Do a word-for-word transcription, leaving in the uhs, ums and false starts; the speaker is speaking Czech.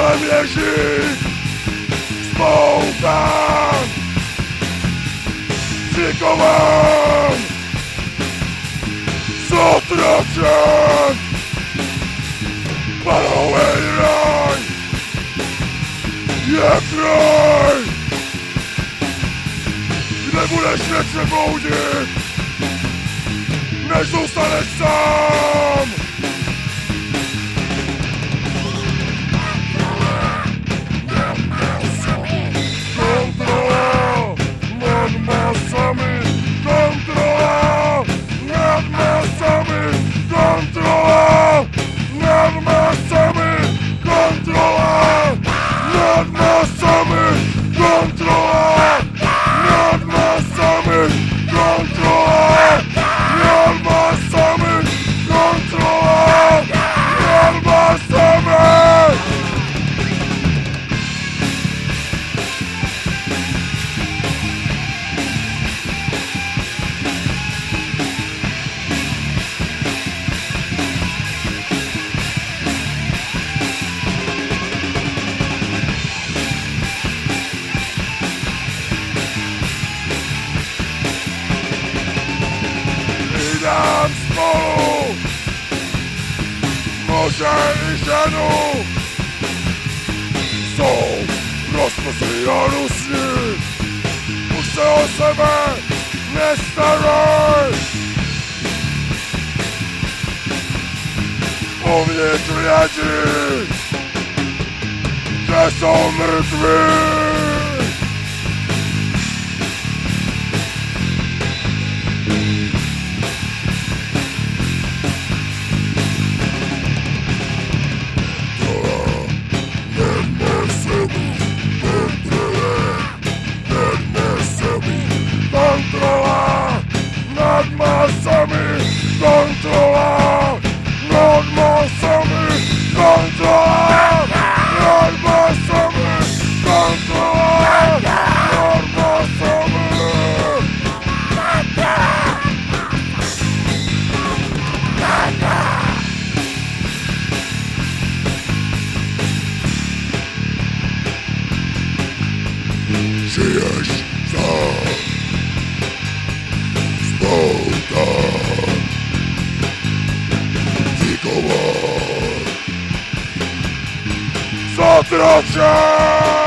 kolem leží spoutan přikován, zotročen, palovej raj je kraj, kde budeš věčně bloudit, než zůstaneš sám. Kontrola nad masami, kontrola nad masami, kontrola nad masami, kontrola nad masami, kontrola nad masami, kontrola nad masami, kontrola nad masami. Vydám spolu muže i ženu, jsou rozpustí a rusní, už se o sebe nestaraj. Uvnitř vědí, že jsou mrtví. Kontrola nad masami, kontrola nad masami, kontrola nad masami, kontrola nad masami. Žiješ sám, spoutan, vykován, zotročen.